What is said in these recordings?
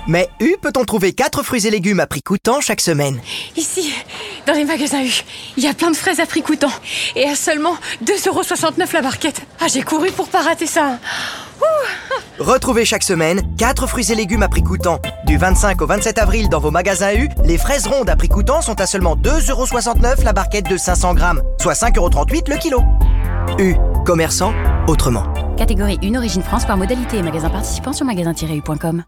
Mais U peut-on trouver 4 fruits et légumes à prix coûtant chaque semaine? Ici, dans les magasins U, il y a plein de fraises à prix coûtant. Et à seulement 2,69€ la barquette. Ah, j'ai couru pour pas rater ça. Retrouvez chaque semaine 4 fruits et légumes à prix coûtant. Du 25 au 27 avril dans vos magasins U, les fraises rondes à prix coûtant sont à seulement 2,69€ la barquette de 500 grammes, soit 5,38€ le kilo. U, commerçant autrement. Catégorie 1, origine France par modalité et magasin participant sur magasin-u.com.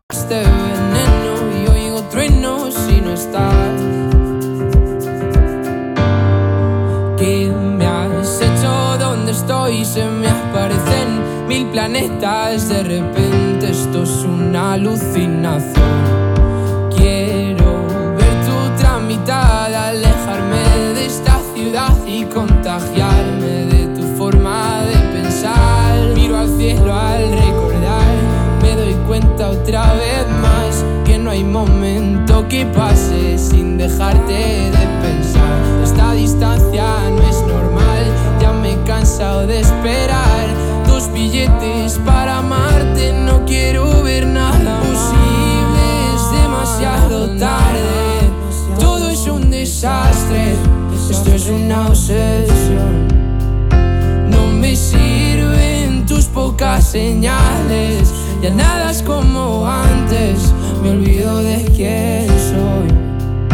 ¿Qué me has hecho? ¿Dónde estoy? Se me aparecen 1000 planetas. De repente esto es una alucinación. Quiero ver tu tramitada, alejarme de esta ciudad y contagiarme de tu forma de pensar. Miro al cielo al recordar, me doy cuenta otra vez más que no hay momento que pase sin dejarte de pensar. Esta distancia no es normal, ya me he cansado de esperar. 2 billetes para amarte, no quiero ver nada posible, es demasiado tarde. Todo es un desastre, esto es una obsesión. No me sirven tus pocas señales, ya nada es como antes, me olvido de quién soy.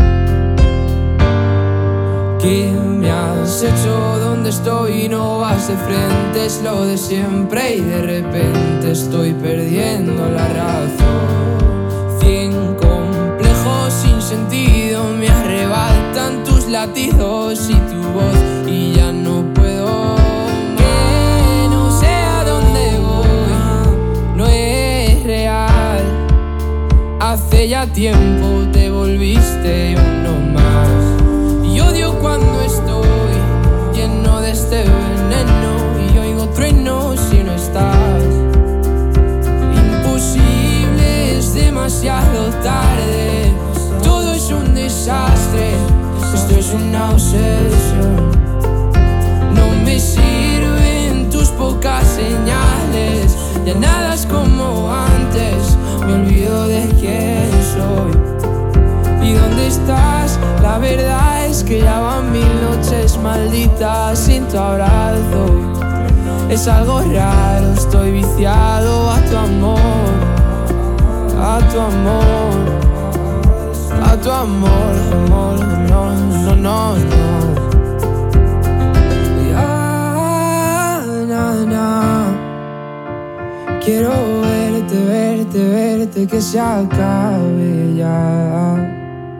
¿Qué me has hecho? ¿Dónde estoy? No vas de frente, es lo de siempre y de repente estoy perdiendo la razón. 100 complejos sin sentido me arrebatan tus latidos y tu voz y ya no puedo. Que no sé a dónde voy, no es real. Hace ya tiempo te volviste uno más. Y odio cuando estoy lleno de este veneno y oigo truenos si no estás. Imposible, es demasiado tarde. Todo es un desastre, esto es una obsesión. No me sirven tus pocas señales, ya nada es como antes, me olvido de quién soy. ¿Y dónde estás? La verdad es que ya van 1000 noches malditas sin tu abrazo. Es algo raro, estoy viciado a tu amor, a tu amor, a tu amor, amor, no, no, no, no. Ya, na, na. Quiero verte, verte, verte, que se acabe ya.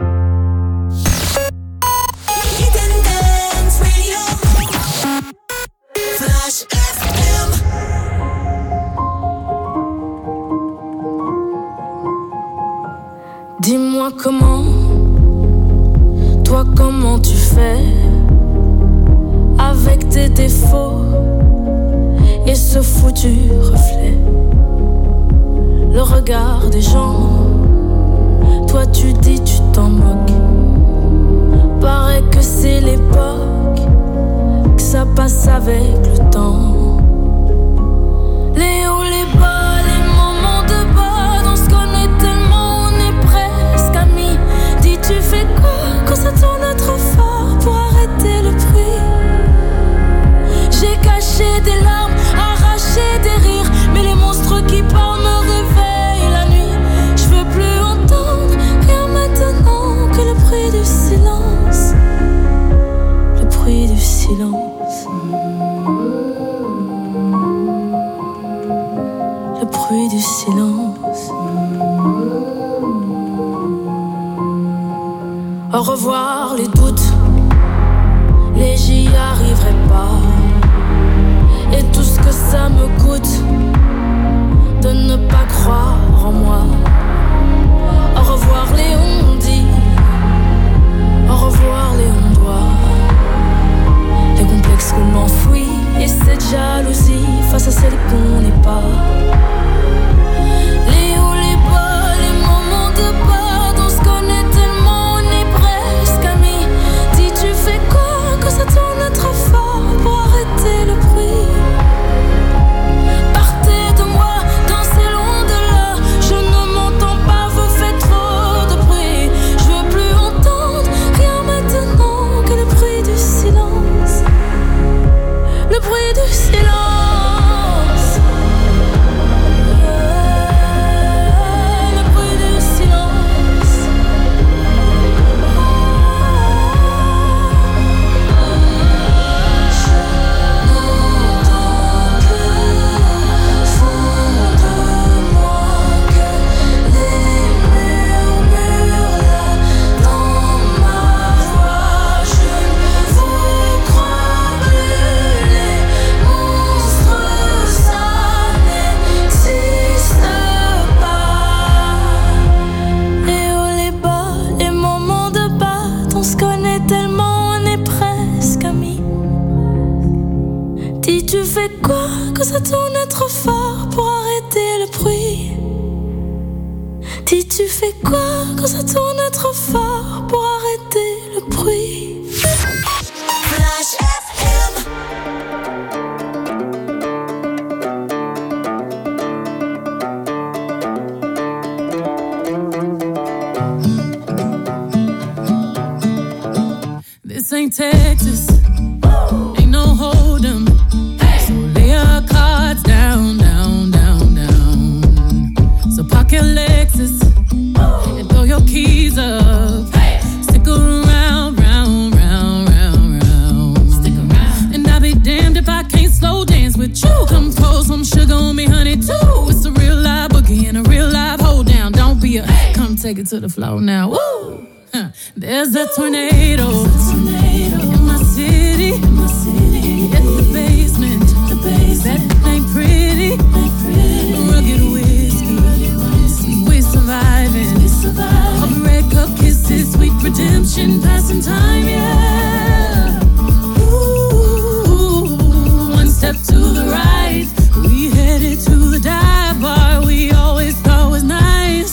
Dis-moi comment tu fais avec tes défauts et ce foutu reflet. Le regard des gens, toi tu dis tu t'en moques. Paraît que c'est l'époque, que ça passe avec le temps. Les hauts, les bas, les moments de bas, on se connaît tellement, on est presque amis. Dis tu fais quoi quand ça tourne trop fort pour arrêter le bruit? J'ai caché des larmes, arraché des rires, mais les monstres qui parlent me réveillent la nuit. Je veux plus entendre rien maintenant que le bruit du silence. Le bruit du silence. Le bruit du silence. Au revoir les doutes, les j'y arriverai pas. Et tout ce que ça me coûte de ne pas croire en moi. Au revoir les on-dit, au revoir les on-doit. Les complexes qu'on enfouit et cette jalousie face à celle qu'on n'est pas. Les hauts, les bas, les moments de bas, on se connaît tellement, on est presque amis. Dis tu fais quoi quand ça tourne trop fort pour arrêter le bruit? Partez de moi, dansez loin de là, je ne m'entends fais quoi quand ça tourne trop fort pour arrêter le bruit? Dis, tu fais quoi quand ça tourne trop fort pour arrêter le bruit? Flash FM. This ain't Texas, ain't no hold'em. So lay your cards down, down, down, down. So park your Lexus and throw your keys up. Stick around, round, round, round, round. Stick around. And I'll be damned if I can't slow dance with you. Come pour some sugar on me, honey, too. It's a real live boogie and a real live hold down. Don't be a, come take it to the floor now. Woo! There's a tornado in my city. At the basement, that ain't pretty. Rugged whiskey, we surviving. All the red cup kisses, sweet redemption, passing time, yeah. Ooh, one step to the right, we headed to the dive bar we always thought was nice.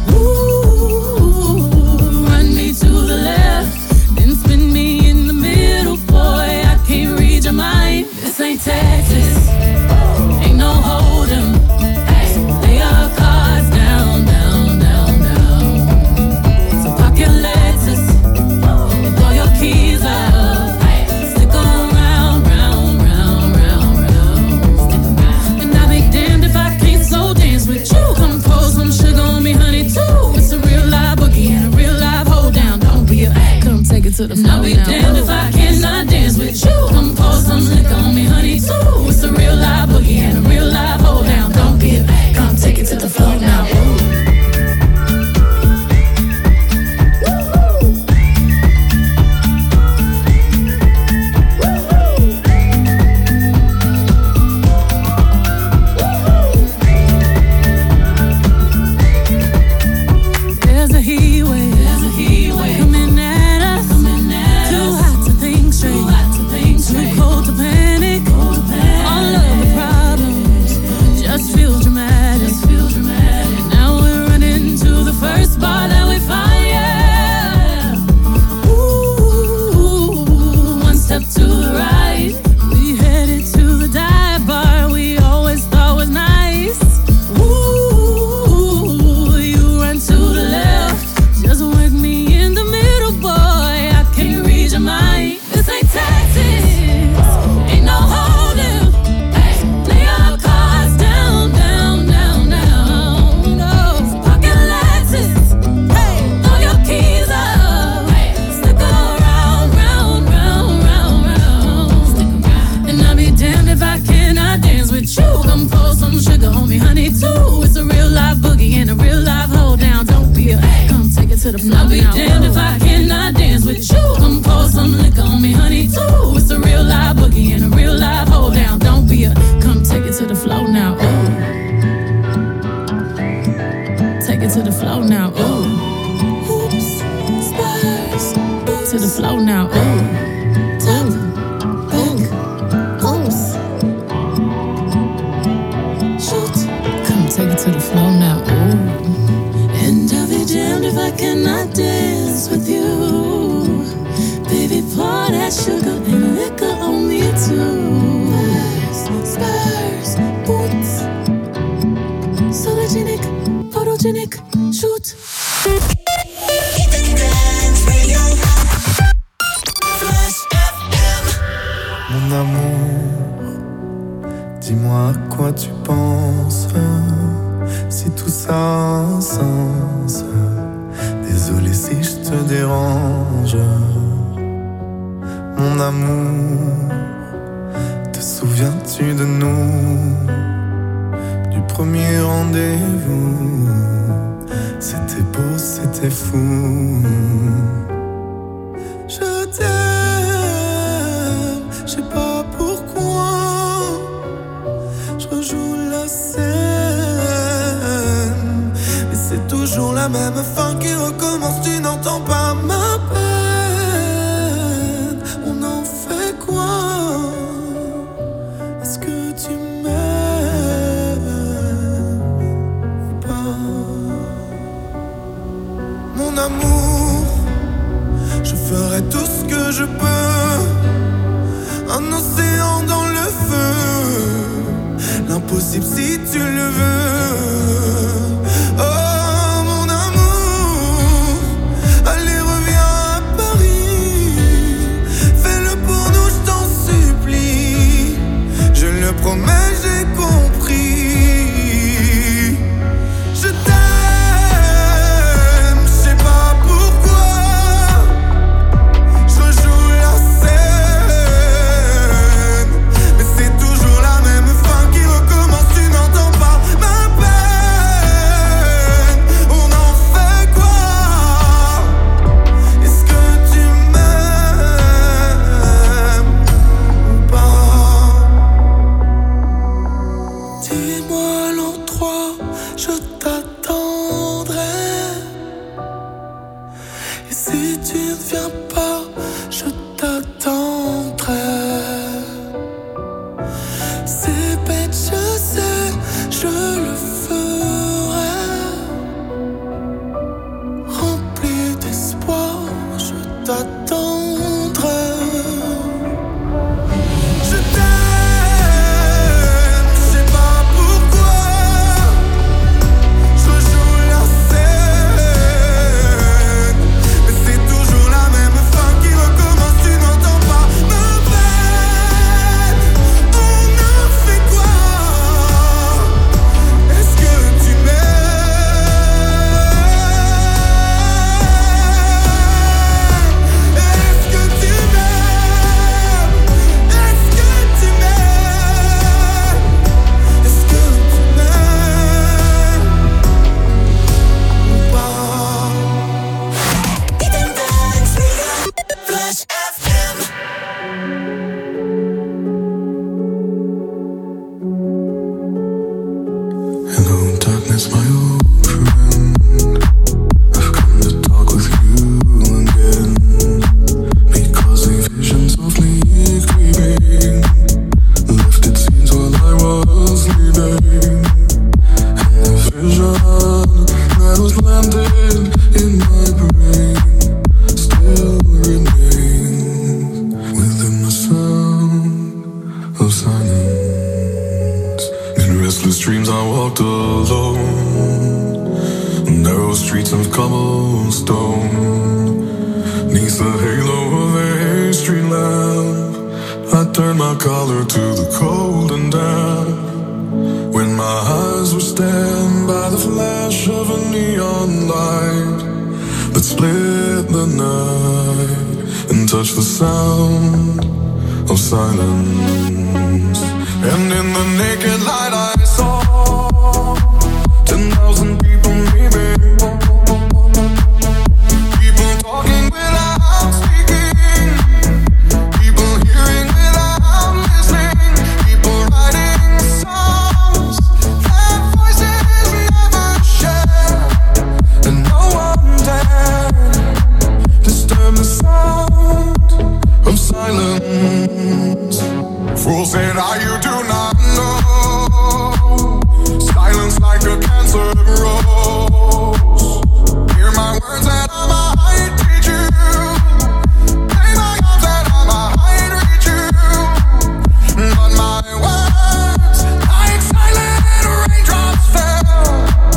This ain't Texas, ain't no hold'em. Lay your cards down, down, down, down. So park your Lexus and throw your keys up. Stick around, round, round, round, round. And I'll be damned if I can't slow dance with you. Come pour some sugar on me, honey, too. It's a real live boogie and a real live hold down. Don't be a, come take it to the floor. I'll be damned if I cannot dance with you. Come pour some liquor on me, honey, too. It's a real live boogie and a real live hold down. Don't be a, come take it to the floor now. There's a heat wave coming at us. Too hot to think straight, too cold to panic. All of the problems just feel dramatic. Now we're running to the first bar that we find, yeah. Ooh, one step to the right, we headed to the dive bar we always thought was nice. Ooh, you run to the left, just wake me in the middle, boy. I can't read your mind. This ain't Texas, ain't no hold'em. Lay your cards down, down, down, down. No, park your Lexus, throw your keys up. Stick around, round, round, round, round. And I'll be damned if I cannot dance with you. Come pour some sugar on me, honey, too. It's a real live boogie and a real live hold down. Don't be a, come take it to the floor. I'll be damned if I cannot dance with you. Come pour some liquor on me, honey, too. It's a real live boogie and a real live hold down. Don't be a, come take it to the floor now. Ooh. Take it to the floor now. Ooh. Hoops, spurs, to the floor now. Ooh. Top, back, oops. Shoot, come take it to the floor now. Ooh. And I'll be damned if I cannot dance with you. Baby, pour that sugar and liquor on me too. Spurs, boots, sologenic, photogenic, shoot. Mon amour, dis-moi à quoi tu penses, si tout ça a un sens. Désolé si je te dérange. Mon amour, te souviens-tu de nous, du premier rendez-vous? C'était beau, c'était fou. Je t'aime, je sais pas pourquoi. Je rejoue la scène, mais c'est toujours la même fin qui recommence. Tu n'entends pas ma peine. On en fait quoi? Est-ce que mon amour. Je ferai tout ce que je peux. Un océan dans le feu, l'impossible si tu le veux. Oh mon amour, allez reviens à Paris. Fais-le pour nous, je t'en supplie. Je le promets, j'ai compris. Je t'aime, je sais pas pourquoi. Je rejoue la scène, mais c'est toujours la même fin qui recommence. Tu n'entends pas ma peine. On en fait quoi? Est-ce que tu m'aimes ou pas? Dis-moi l'endroit, je t'attendrai. Et si tu ne viens pas, je t'attendrai. C'est bête, je sais, je le ferai. Rempli d'espoir, je t'attendrai. Je t'aime, je sais pas pourquoi. Je rejoue la scène, mais c'est toujours la même fin qui recommence. Tu n'entends pas ma peine. On en fait quoi? Est-ce que tu m'aimes? Est-ce que tu m'aimes? Est-ce que tu m'aimes? Est-ce que tu m'aimes ou pas? Flash FM. Hello, darkness, my old friend. I've come to talk with you again, because the visions of me creeping lifted scenes while I was sleeping, and the vision that was landed in my brain still remains within the sound of silence. In restless dreams I walked alone, narrow streets of cobblestone. Neath the halo of a street lamp, I turned my collar to the cold and damp. When my eyes were stabbed by the flash of a neon light that split the night and touched the sound of silence. And in the naked light I saw 10,000 people maybe, people talking without speaking, people hearing without listening, people writing songs that voices never share, and no one dared disturb the sound of silence. Fools say now you do not know. Silence like a cancer grows. Hear my words that I might teach you. Play my arms that I might reach you. But my words, like silent raindrops, fell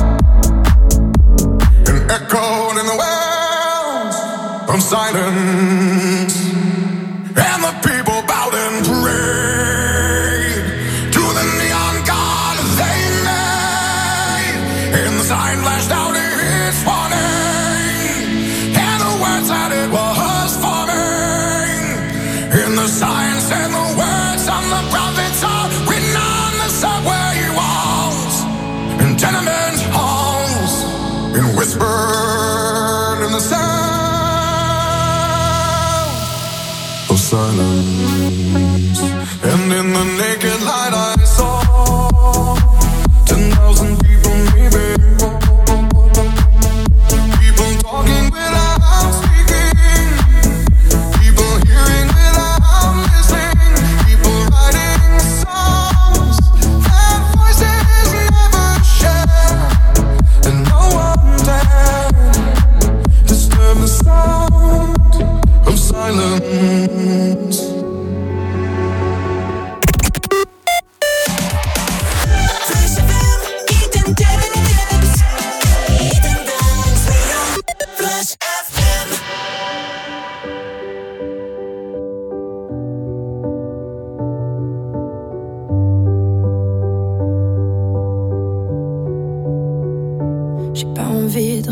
and echoed in the wells of silence. And the people bowed and prayed to the neon god they made. And the sign flashed out its warning, and the words that it was forming. And the sign said the words on the prophets are written on the subway walls and tenement halls, and whispered in the sound of silence. And in the naked light I saw 10,000 people maybe, people talking without speaking, people hearing without listening, people writing songs that voices never share, and no one dared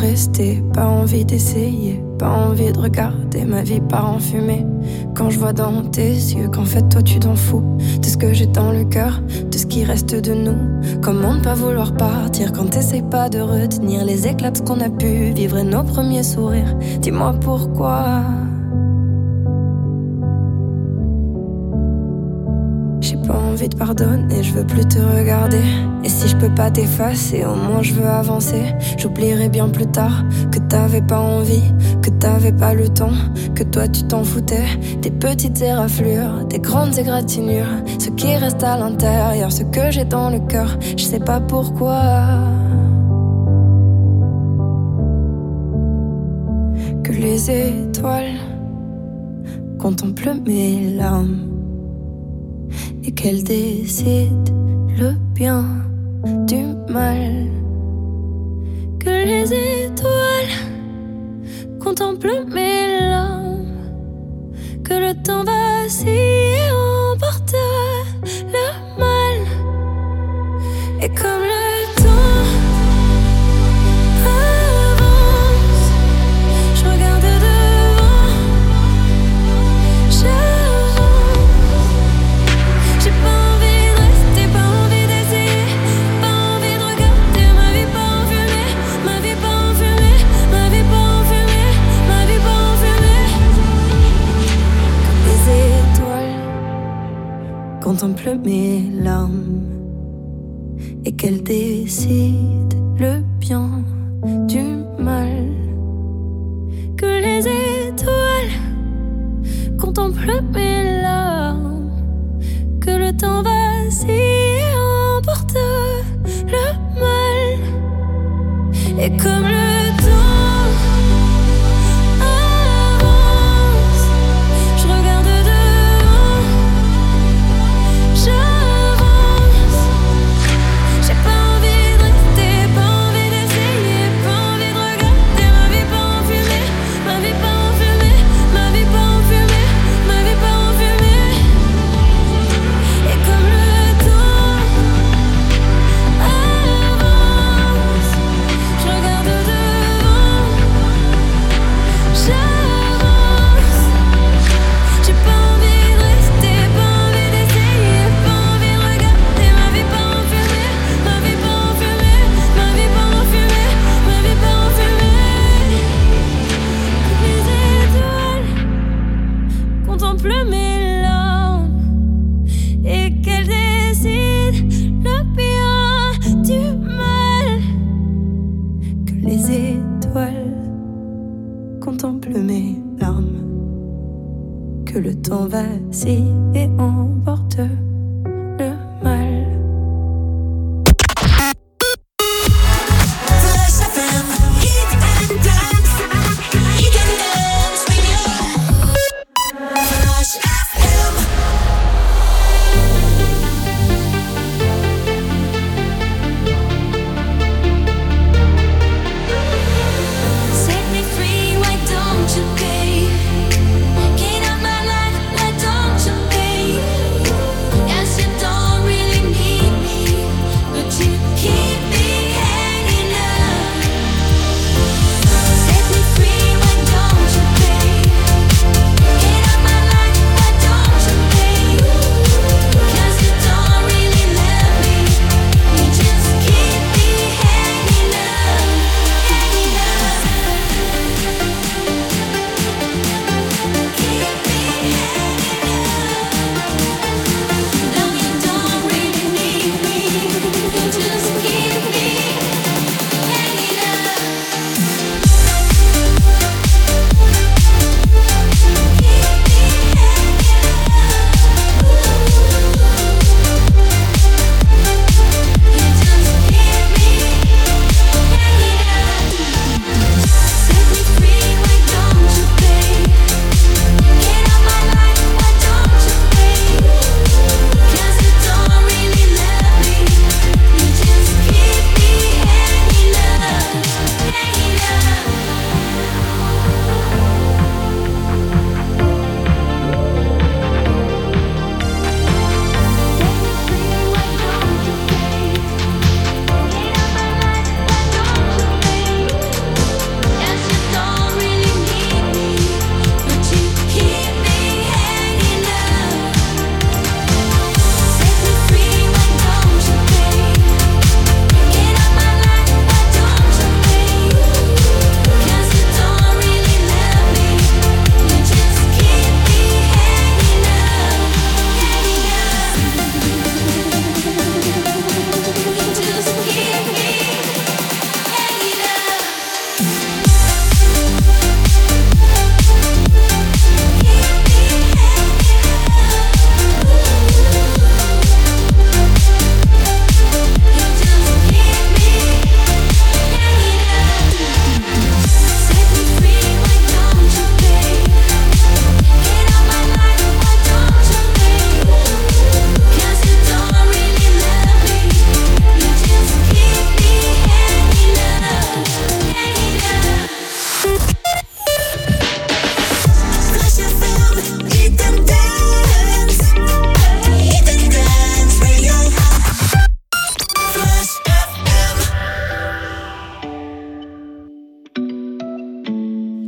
rester, pas envie d'essayer, pas envie de regarder ma vie part en fumée. Quand je vois dans tes yeux qu'en fait toi tu t'en fous de ce que j'ai dans le cœur, de ce qui reste de nous. Comment ne pas vouloir partir quand t'essayes pas de retenir les éclats de ce qu'on a pu vivre et nos premiers sourires. Dis-moi pourquoi. J'ai pas envie de pardonner, je veux plus te regarder. Et si je peux pas t'effacer, au moins je veux avancer. J'oublierai bien plus tard que t'avais pas envie, que t'avais pas le temps, que toi tu t'en foutais. Des petites éraflures, des grandes égratignures, ce qui reste à l'intérieur, ce que j'ai dans le cœur, je sais pas pourquoi. Que les étoiles contemplent mes larmes et qu'elle décide le bien du mal. Que les étoiles contemplent mes larmes, que le temps vacille et emporte le mal. Et comme le temps avance, je regarde devant, j'ai pas envie de rester, pas envie d'essayer, pas envie de regarder ma vie pas en fumée, ma vie pas en fumée, ma vie pas en fumée, ma vie pas en fumée. Les étoiles contemplent mes larmes et qu'elles décident le bien du mal. Que les étoiles contemplent mes larmes, que le temps vacille et emporte le mal. Et comme le temps avance, je regarde devant, j'avance. J'ai pas envie de rester, pas envie d'essayer, pas envie de regarder ma vie pas en fumée, ma vie pas en fumée, ma vie pas en fumée, ma vie pas en fumée. Et comme le temps avance, je regarde devant, j'avance. J'ai pas envie de rester, pas envie d'essayer, pas envie de regarder ma vie pas en fumée, ma vie pas en fumée, ma vie pas en fumée, ma vie pas en fumée. Les étoiles contemplent mes larmes et qu'elles décident le bien du mal. Que les étoiles contemplent mes larmes, que le temps vacille et emporte le mal. Flash FM, hit and dance. Hit and dance radio. Flash FM. Set me free, why don't you pay? Get out my life, why don't you pay?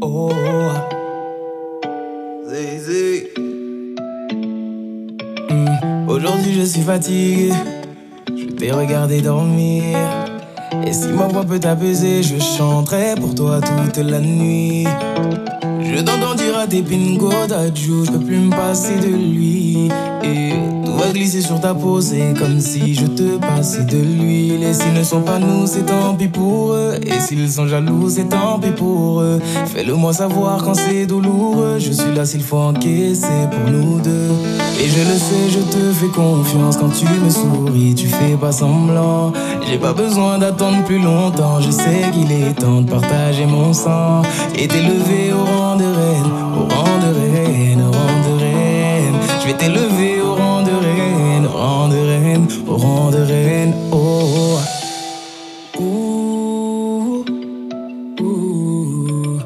oh. Zé. Aujourd'hui je suis fatigué, je t'ai regardé dormir. Et si ma voix peut t'apaiser, je chanterai pour toi toute la nuit. Je t'entends dire à tes pingo d'adjou, je peux plus me passer de lui. Et tout va glisser sur ta peau, c'est comme si je te passais de l'huile. Et s'ils ne sont pas nous, c'est tant pis pour eux. Et s'ils sont jaloux, c'est tant pis pour eux. Fais-le moi savoir quand c'est douloureux. Je suis là s'il faut encaisser pour nous deux. Et je le sais, je te fais confiance. Quand tu me souris, tu fais pas semblant. J'ai pas besoin d'attendre plus longtemps. Je sais qu'il est temps de partager mon sang et t'élever au rang de reine, au rang de reine, au rang de reine. Je vais t'élever au rang de reine, au rang de reine, au rang de reine, oh. Ouh, ouh.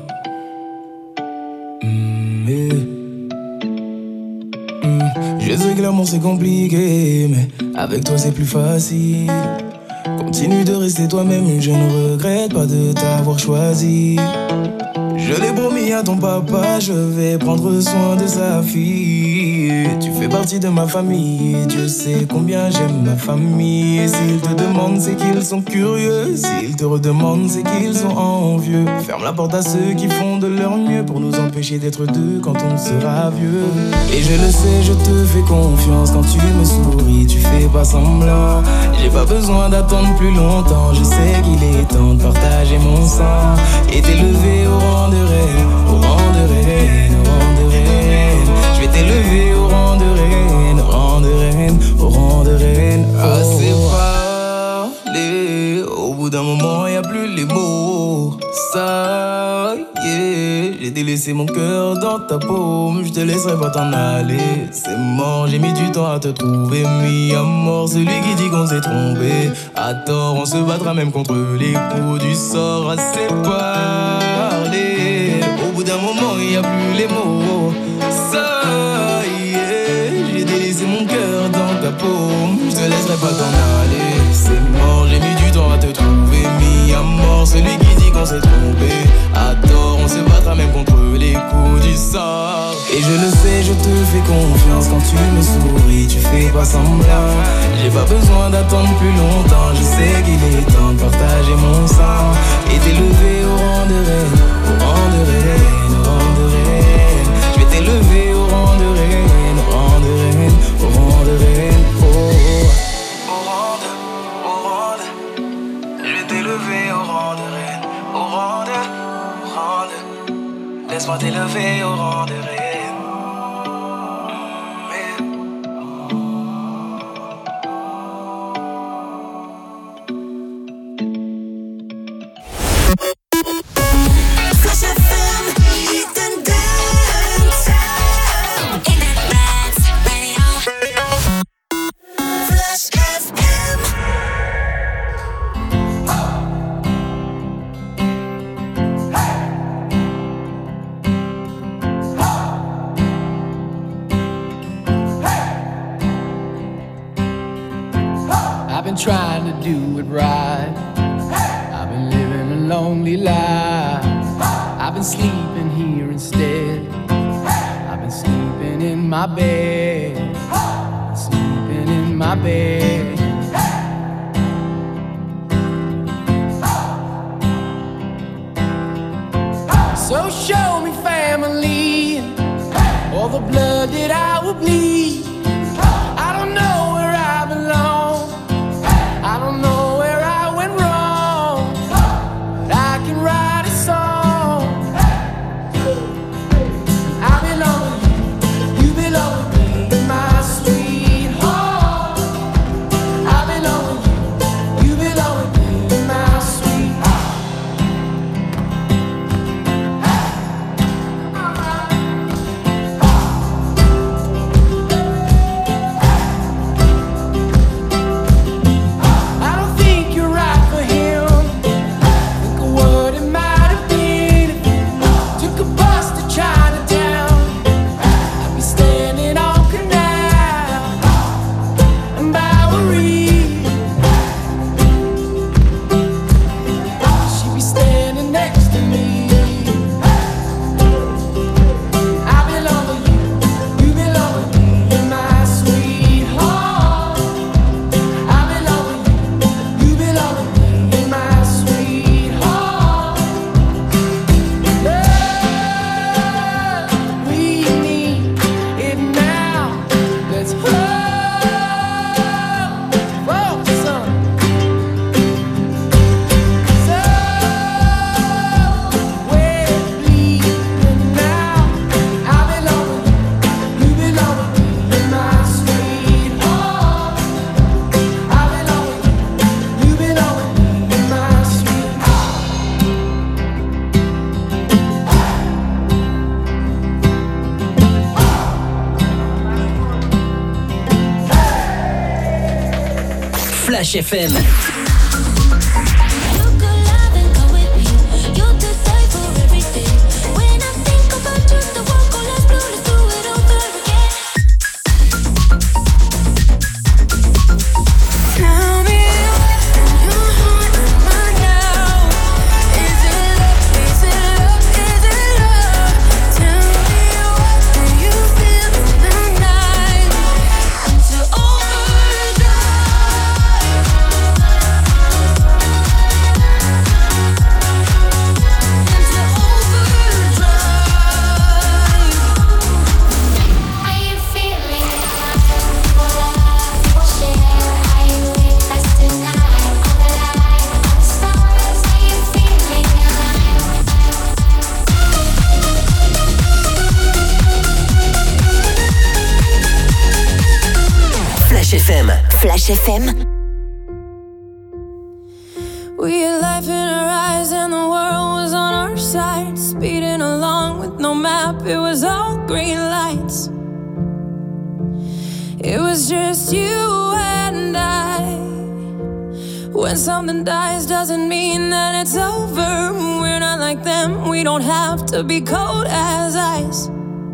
Je sais que l'amour c'est compliqué, mais avec toi c'est plus facile. Continue de rester toi-même, je ne regrette pas de t'avoir choisi. Je l'ai promis à ton papa, je vais prendre soin de sa fille. Tu fais partie de ma famille, Dieu sait combien j'aime ma famille. Et s'ils te demandent, c'est qu'ils sont curieux. S'ils te redemandent, c'est qu'ils sont envieux. Ferme la porte à ceux qui font de leur mieux pour nous empêcher d'être deux quand on sera vieux. Et je le sais, je te fais confiance. Quand tu me souris, tu fais pas semblant. J'ai pas besoin d'attendre plus longtemps. Je sais qu'il est temps de partager mon sang et t'élever au rang de reine, au rang de reine, au rang de reine. Je vais t'élever au rang de reine, au rang de reine, au rang de reine. Assez parlé, au bout d'un moment y a plus les mots. Ça y est, j'ai délaissé mon cœur dans ta paume. Je te laisserai pas t'en aller, c'est mort. J'ai mis du temps à te trouver, mis à mort celui qui dit qu'on s'est trompé. À tort, on se battra même contre les coups du sort. Assez parlé, au bout d'un moment y a plus les mots. Ça y est, j'ai délaissé mon cœur dans ta paume. Je te laisserai pas t'en aller, c'est mort. J'ai mis du temps à te trouver, mis à mort celui qui dit qu'on s'est trompé. À tort, on se battra même contre les coups du sort. Et je le sais, je te fais confiance. Quand tu me souris, tu fais pas semblant. J'ai pas besoin d'attendre plus longtemps. Je sais qu'il est temps de partager mon sang et t'élever au rang de reine, au rang de reine, au rang de reine. Je vais t'élever au rang de reine, au rang de reine, au rang de reine, oh. Au rang de, je vais t'élever au rang de reine, au rang de, laisse-moi t'élever au rang de reine. I've been trying to do it right. I've been living a lonely life. I've been sleeping here instead. I've been sleeping in my bed. Sleeping in my bed. So show me family, all the blood that I will bleed. I don't know where I belong. I don't know where I went wrong, but I can write a song. I belong with you, you belong with me, my sweetheart. I belong with you, you belong with me, my sweetheart. Flash FM. Flash FM. We had life in our eyes and the world was on our side. Speeding along with no map, it was all green lights. It was just you and I. When something dies doesn't mean that it's over. We're not like them, we don't have to be cold as ice.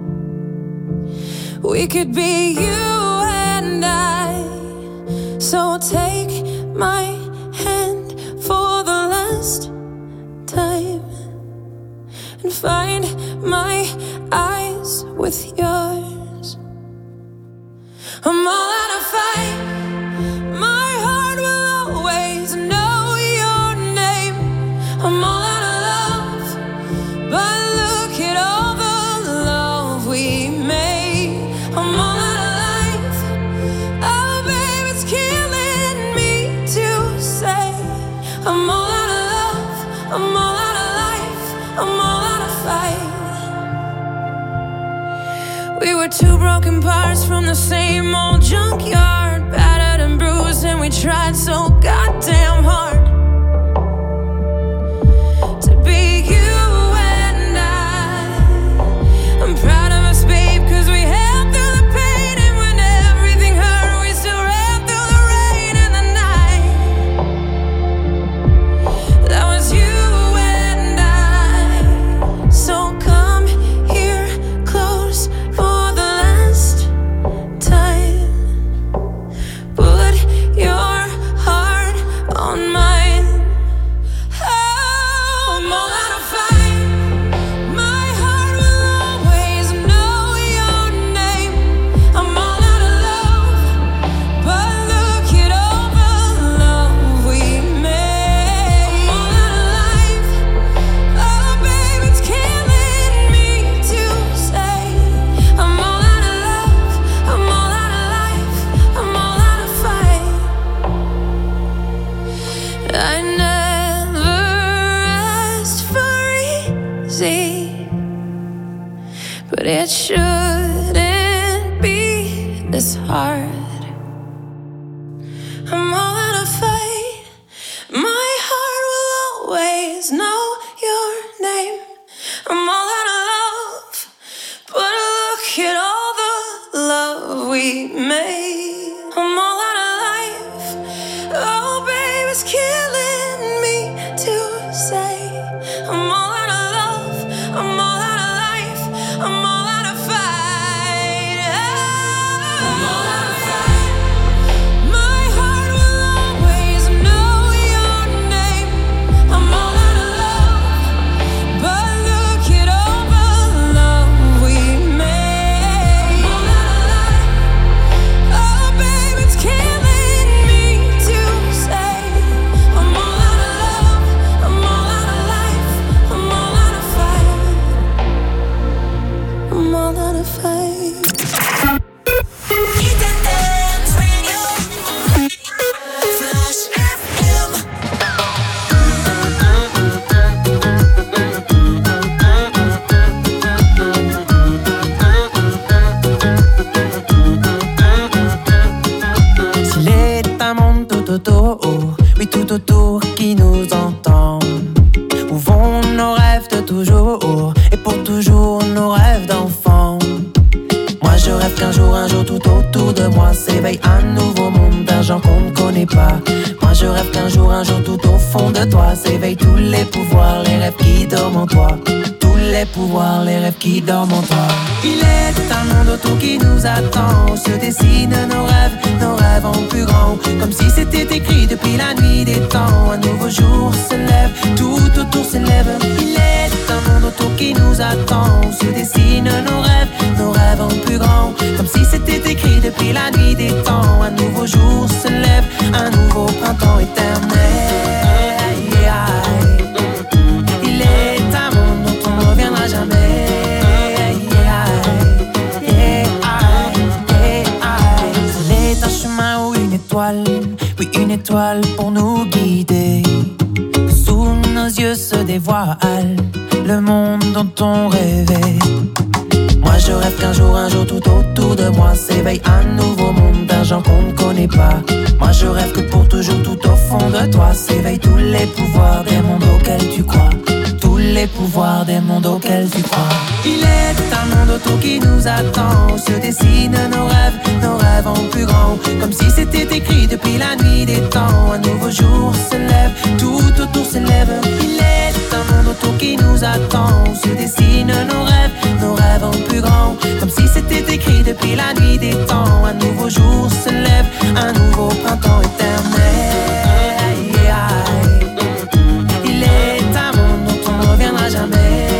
We could be you and I. So take my hand for the last time and find my eyes with yours. I'm all out of fight. My heart will always know your name. I'm all out of love, but look at all the love we made. I'm all out of life. Oh, babe, it's killing me to say I'm all out of love. I'm all out of life. I'm all out of fight. We were two broken parts from the same old junkyard, battered and bruised, and we tried so goddamn hard to be you and I. I'm proud of us, babe, 'cause we held through the pain, and when everything hurt, we still ran through the rain and the night. That was you and I. So come here close for the last time. Put your heart on mine. Oh, I'm all out of fight. My heart will always know your name. I'm all out of love, but look at all the love we made. I'm all out of life. Oh, babe, it's killing me to say I'm all out of love. I'm all out of life. I'm all out of fight. I never asked for easy, but it shouldn't be this hard. I'm all out of fight. My heart will always know your name. I'm all out of love, but look at all the love we made. I'm all out of life. Oh, babe, it's killing me to say I'm all out of love. I'm all out of life. I'm all out of fight. I'm all out of fight. My heart will always know your name. I'm all out of love, but look at all the love we made. I'm all out of life. Oh, babe, it's killing me to say I'm all out of love. I'm all out of life. I'm all out of fight. I'm all out of fight. Flash FM. S'il est un monde tout autour, oui tout autour qui nous entend. Où vont nos rêves de toujours, et pour toujours nos rêves d'enfant. Moi je rêve qu'un jour tout autour de de moi s'éveille un nouveau monde d'un genre qu'on ne connaît pas. Moi je rêve qu'un jour tout au fond de toi s'éveillent tous les pouvoirs, les rêves qui dorment en toi. Tous les pouvoirs, les rêves qui dorment en toi. Il est un monde autour qui nous attend, où se dessinent nos rêves en plus grand. Comme si c'était écrit depuis la nuit des temps. Un nouveau jour se lève, tout autour s'élève. Il est un monde autour qui nous attend, où se dessinent nos rêves en plus grand. Comme si c'était écrit depuis la nuit des temps. Un nouveau jour se lève, un nouveau printemps éternel. Il est un monde dont on ne reviendra jamais. C'est un chemin ou une étoile, oui une étoile pour nous guider. Sous nos yeux se dévoile le monde dont on rêvait. Moi je rêve qu'un jour tout autour de moi s'éveille un nouveau monde d'un genre qu'on ne connaît pas. Moi je rêve que pour toujours tout au fond de toi s'éveillent tous les pouvoirs des mondes auxquels tu crois. Tous les pouvoirs des mondes auxquels tu crois. Il est un monde autour qui nous attend, où se dessinent nos rêves en plus grand. Comme si c'était écrit depuis la nuit des temps. Un nouveau jour se lève, tout autour s'élève. Il est un monde autour qui nous attend, où se dessinent nos rêves en plus grand. Comme si c'était écrit depuis la nuit des temps. Un nouveau jour se lève, un nouveau printemps éternel. Il est un monde dont on ne reviendra jamais.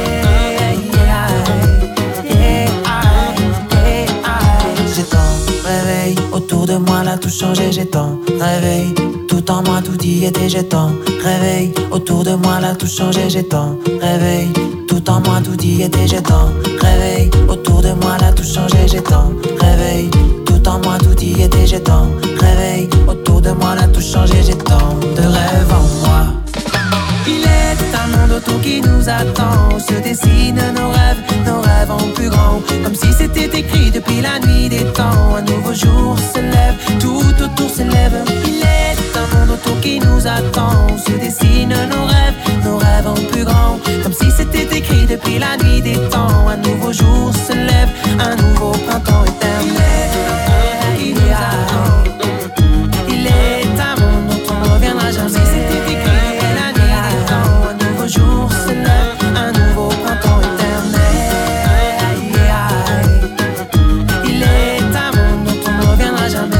J'ai tant réveil autour de moi, là tout changé. J'ai tant réveil tout en moi, tout y était. J'ai tant réveil autour de moi, là tout changé. J'ai tant réveil tout en moi, tout y était. J'ai tant réveil autour de moi, là tout changé. J'ai tant réveil tout en moi, tout y était. J'ai tant réveil autour de moi, là tout changé. J'ai tant de rêves en moi. Il est un monde autour qui nous attend, où se dessinent nos rêves en plus grand. Comme si c'était écrit depuis la nuit des temps. Un nouveau jour se lève, tout autour s'élève. Il est un monde autour qui nous attend, où se dessinent nos rêves en plus grand. Comme si c'était écrit depuis la nuit des temps. Un nouveau jour se lève, un nouveau printemps éternel. Il nous attend. Il est un monde dont on ne reviendra jamais. Comme si c'était écrit depuis la nuit des temps. Un nouveau jour se lève, un nouveau printemps éternel. Il est un monde dont on ne reviendra jamais.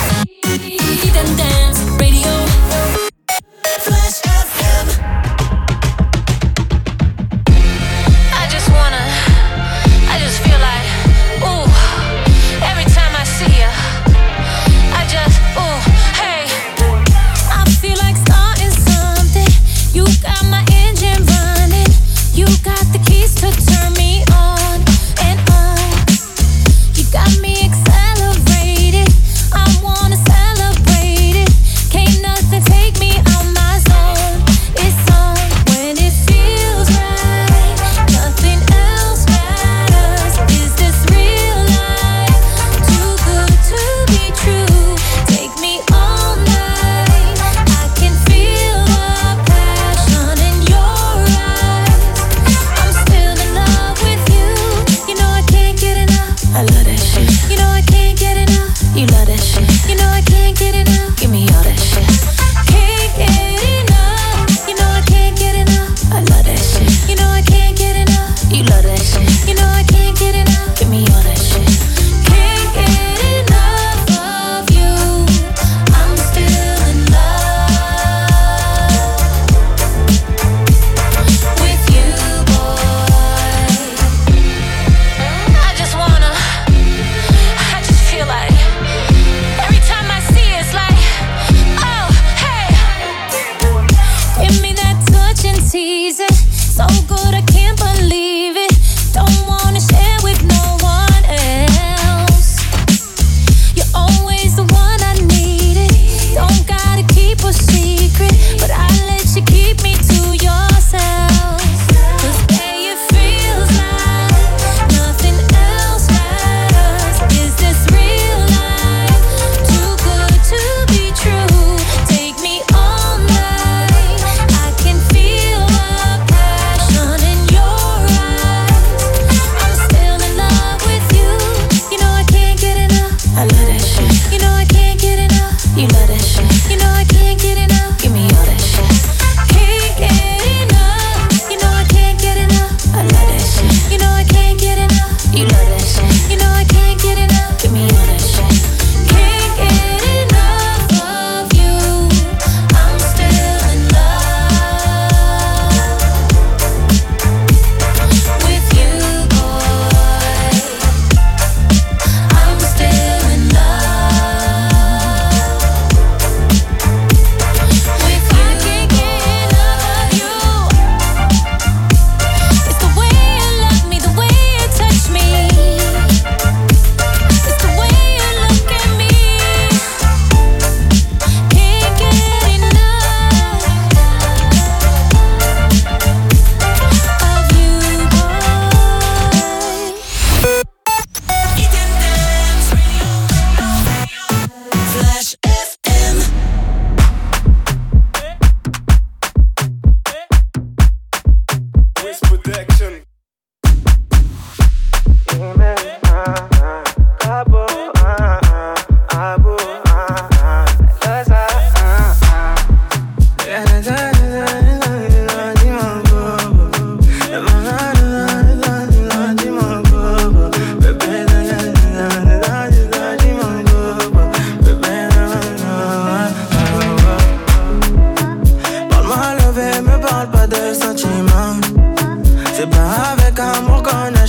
Eat and Dance Radio. Flash FM.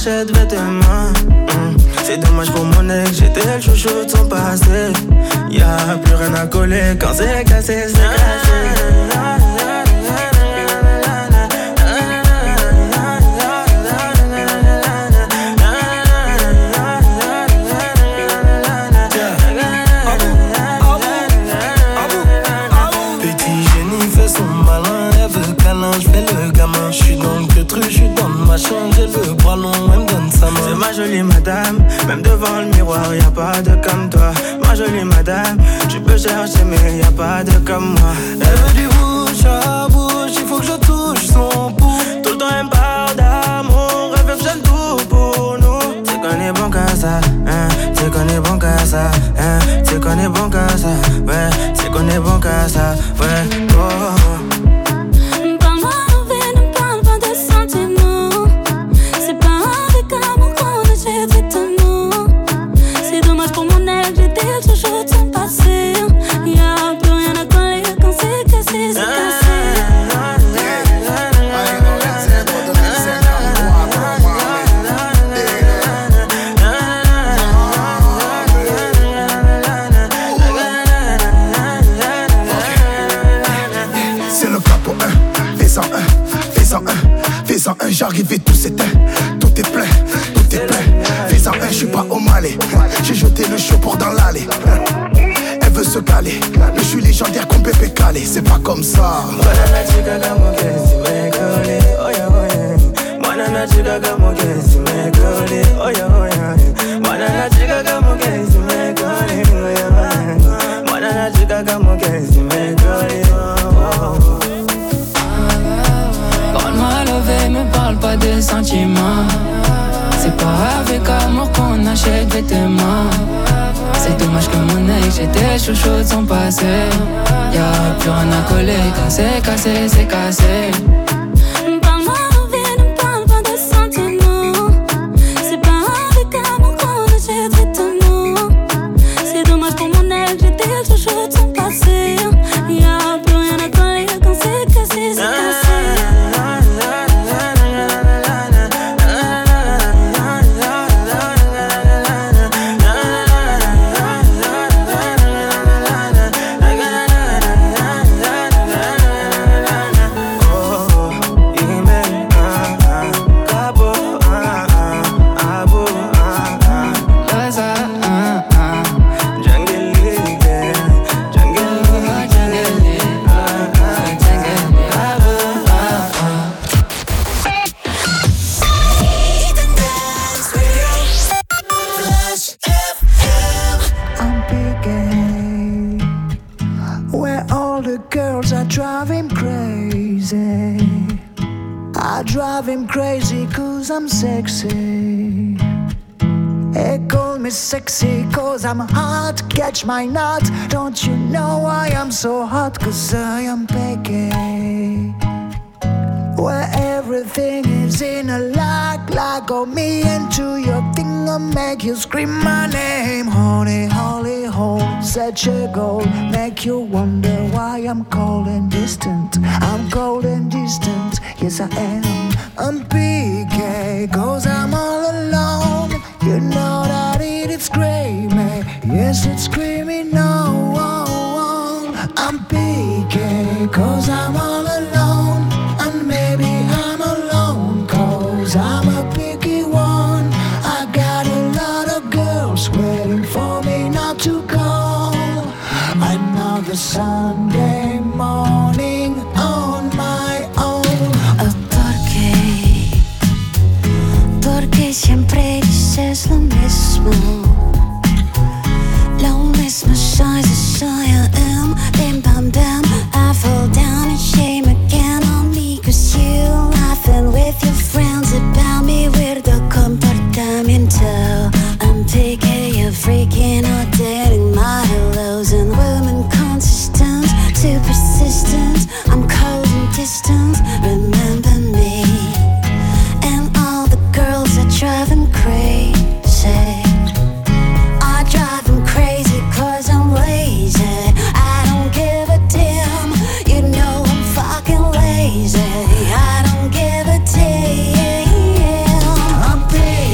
achète vêtements. C'est dommage pour mon ex, j'étais le chouchou de son passé. Y'a plus rien à coller quand c'est cassé, c'est cassé. J'ai le bras long, elle me donne sa main. C'est ma jolie madame, même devant le miroir, y'a pas de comme toi. Ma jolie madame, tu peux chercher mais y'a pas de comme moi. Elle veut du bouche à bouche, il faut que je touche son pouls. Tout le temps elle me parle d'amour, elle veut que j'aime tout pour nous. C'est qu'on est bon qu'à ça, hein, c'est qu'on est bon qu'à ça, hein, c'est qu'on est bon qu'à ça, ouais, c'est qu'on est bon qu'à ça, ouais, oh. J'arrive et tout s'éteint, tout est plein, tout est plein. Fais-en un, j'suis pas au Malais. J'ai jeté le chaud pour dans l'allée. Elle veut se caler, mais j'suis légendaire comme Pépé Calé. C'est pas comme ça. Me parle pas de sentiments. C'est pas avec amour qu'on achète vêtements. C'est dommage que mon ex, j'étais chouchou de son passé. Y'a plus rien à coller quand c'est cassé, c'est cassé. Sexy. They call me sexy cause I'm hot. Catch my nut. Don't you know I am so hot? Cause I am Peggy. Where everything is in a lock. Go me into your thing and make you scream my name. Honey, holy hole, such a goal. Make you wonder why I'm cold and distant. I'm cold and distant, yes I am. I'm PK, cause I'm all alone. You know that it's screaming, yes it's screaming no. I'm PK, cause I'm all alone. And maybe I'm alone, cause I'm a picky one. I got a lot of girls waiting for me not to go. Another Sunday morning on my own. Porque siempre dices lo mismo. Lo mismo soy, I am. Bim bam bam, I fall down in shame again on me. Cause you laughing with your friends about me. Weirdo comportamiento. I'm picking you freaking out, dating my hellos. And women consistent, too persistent. I'm cold and distant, remember me. And all the girls are driving crazy. I drive them crazy cause I'm lazy. I don't give a damn, you know I'm fucking lazy. I don't give a damn. I'm big.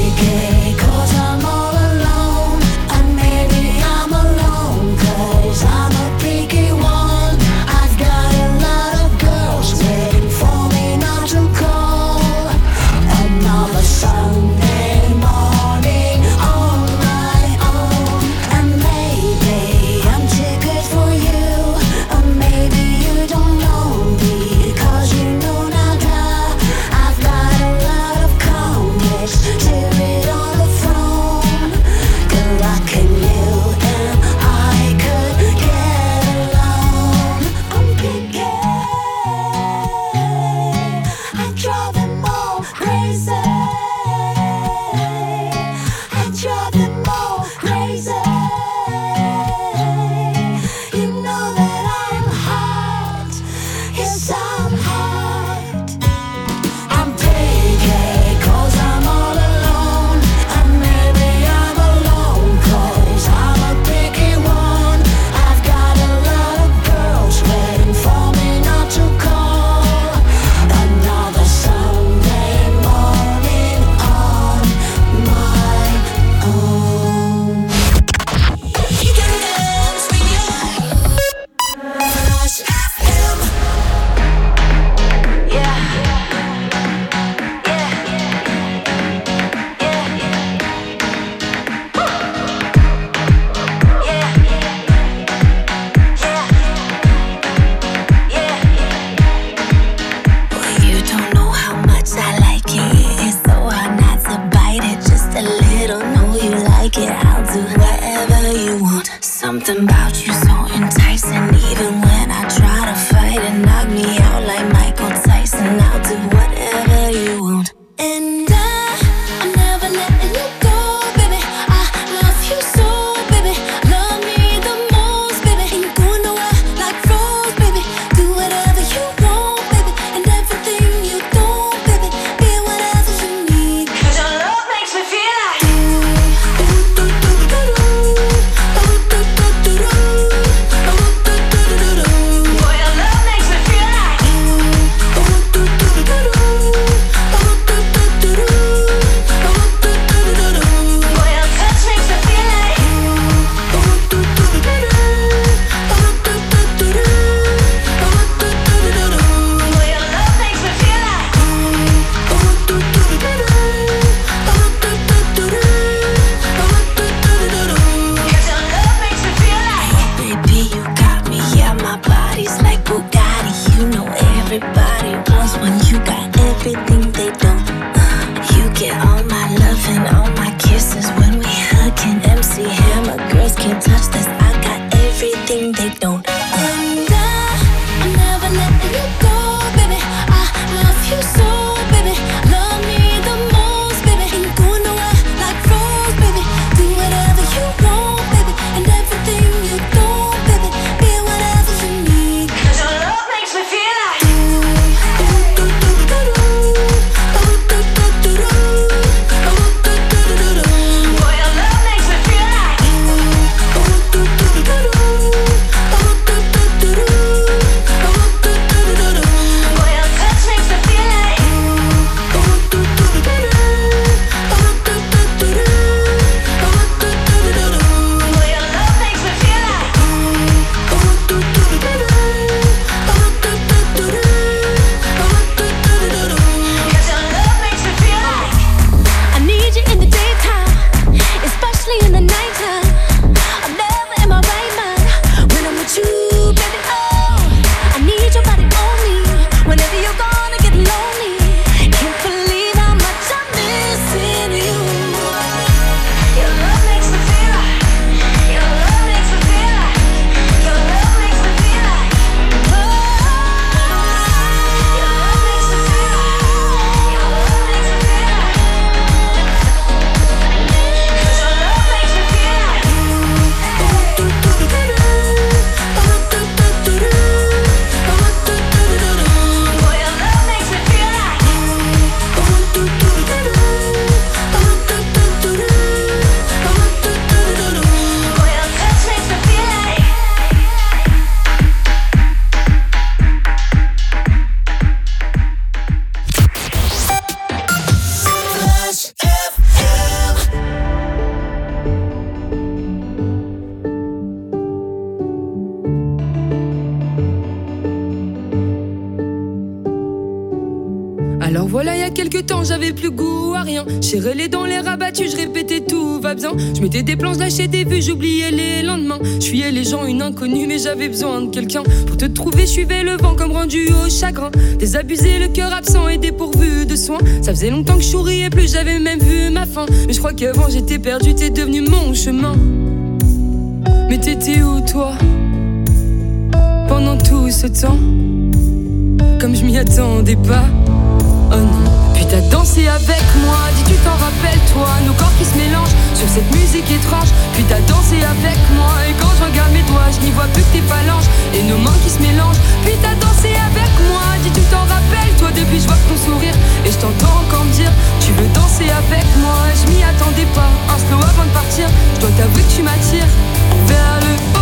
Alors voilà, il y a quelques temps, j'avais plus goût à rien. J'ai relais dans les rabattus, je répétais tout va bien. Je mettais des planches, lâchais des vues, j'oubliais les lendemains. Je fuyais les gens, une inconnue, mais j'avais besoin de quelqu'un. Pour te trouver, je suivais le vent comme rendu au chagrin. Désabusé, le cœur absent et dépourvu de soins. Ça faisait longtemps que je souriais plus, j'avais même vu ma fin. Mais je crois qu'avant j'étais perdu, t'es devenu mon chemin. Mais t'étais où toi, pendant tout ce temps? Comme je m'y attendais pas. Oh non. Puis t'as dansé avec moi, dis tu t'en rappelles toi, nos corps qui se mélangent sur cette musique étrange. Puis t'as dansé avec moi, et quand je regarde mes doigts, je n'y vois plus que tes phalanges et nos mains qui se mélangent. Puis t'as dansé avec moi, dis tu t'en rappelles toi, depuis je vois ton sourire et je t'entends encore me dire tu veux danser avec moi. Je m'y attendais pas, un slow avant de partir. Je dois t'avouer que tu m'attires vers le haut.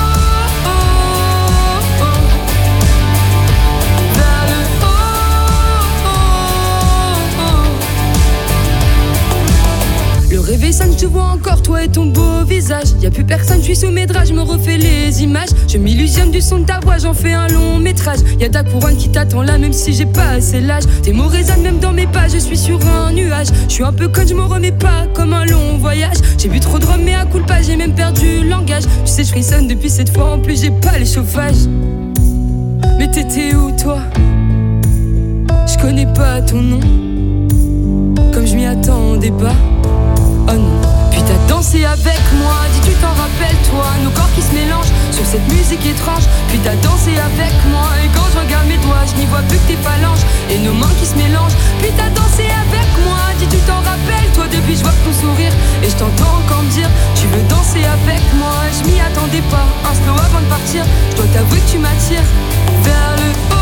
Le réveil sonne, je te vois encore, toi et ton beau visage. Y'a plus personne, je suis sous mes draps, je me refais les images. Je m'illusionne du son de ta voix, j'en fais un long métrage. Y'a ta couronne qui t'attend là, même si j'ai pas assez l'âge. Tes mots résonnent même dans mes pas, je suis sur un nuage. Je suis un peu conne, je me remets pas comme un long voyage. J'ai bu trop de rhum mais à coup de pas, j'ai même perdu le langage. Tu sais, je frissonne depuis cette fois, en plus j'ai pas les chauffages. Mais t'étais où toi? Je connais pas ton nom, comme je m'y attendais pas. Oh non. Puis t'as dansé avec moi, dis tu t'en rappelles toi, nos corps qui se mélangent sur cette musique étrange. Puis t'as dansé avec moi, et quand je regarde mes doigts, je n'y vois plus que tes phalanges et nos mains qui se mélangent. Puis t'as dansé avec moi, dis tu t'en rappelles toi, depuis je vois ton sourire et je t'entends encore me dire tu veux danser avec moi. Je m'y attendais pas, un slow avant de partir. Je dois t'avouer que tu m'attires vers le haut.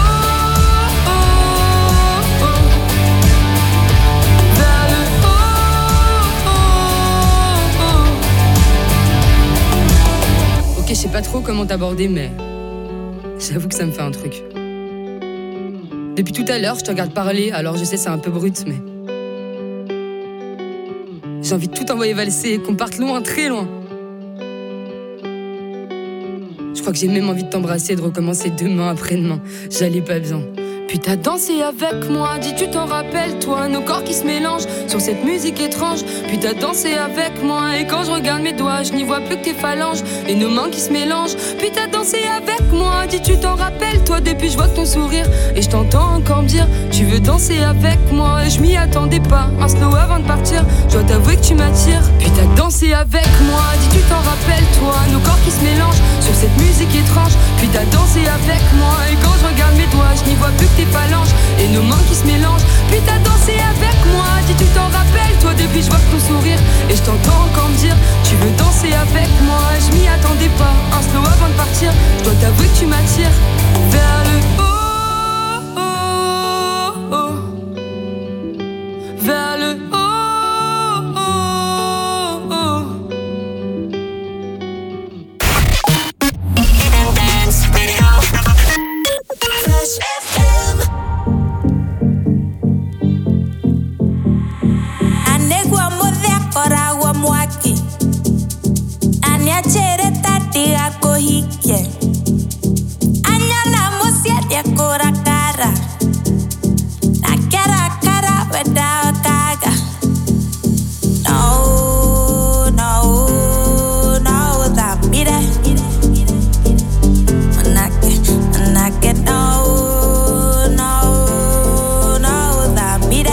Ok, je sais pas trop comment t'aborder, mais j'avoue que ça me fait un truc. Depuis tout à l'heure, je te regarde parler, alors je sais c'est un peu brut, mais j'ai envie de tout envoyer valser, qu'on parte loin, très loin. Je crois que j'ai même envie de t'embrasser, de recommencer demain, après-demain. J'allais pas bien. Puis t'as dansé avec moi, dis tu t'en rappelles toi, nos corps qui se mélangent sur cette musique étrange. Puis t'as dansé avec moi, et quand je regarde mes doigts, je n'y vois plus que tes phalanges et nos mains qui se mélangent. Puis t'as dansé avec moi, dis tu t'en rappelles toi, depuis je vois ton sourire et je t'entends encore me dire tu veux danser avec moi. Et je m'y attendais pas, un slow avant de partir. Je dois t'avouer que tu m'attires. Puis t'as dansé avec moi, dis tu t'en rappelles toi, nos corps qui se mélangent sur cette musique étrange. Puis t'as dansé avec moi, et quand je regarde mes doigts, je n'y vois plus que tes phalanges et nos mains qui se mélangent. Puis t'as dansé avec moi, dis tu t'en rappelles toi, depuis je vois ton sourire et je t'entends encore me dire tu veux danser avec moi. Je m'y attendais pas, un slow avant de partir. Je dois t'avouer que tu m'attires vers le haut, oh, oh. Vers le haut, oh, oh. Dance Radio. Fresh FM. Anegwa modhia koragwa mwaki Aniachere tati ako hike Anyana musiedia kora kara Na kara kara weda kaga No, no, no, that mire Manake, no, no, no, that mire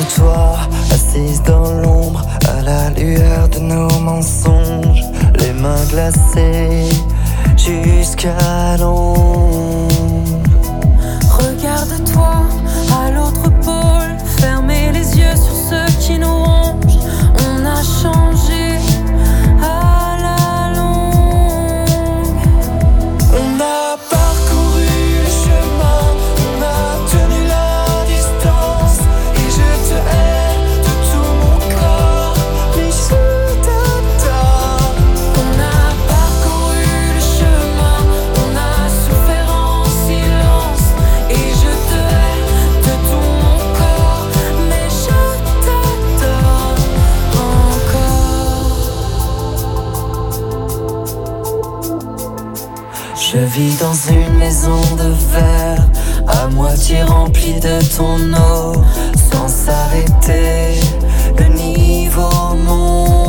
de toi, assise dans l'ombre, à la lueur de nos mensonges, les mains glacées jusqu'à l'ombre. Regarde-toi à l'autre pôle, fermez les yeux sur ceux qui nous rongent. On a changé à la longue. On a parcouru le chemin, on a tenu la distance, et je te hais de tout mon corps, mais je t'adore. On a parcouru le chemin, on a souffert en silence, et je te hais de tout mon corps, mais je t'adore encore. Je vis dans une maison de verre, à moitié remplie de ton eau, sans s'arrêter, le niveau monte.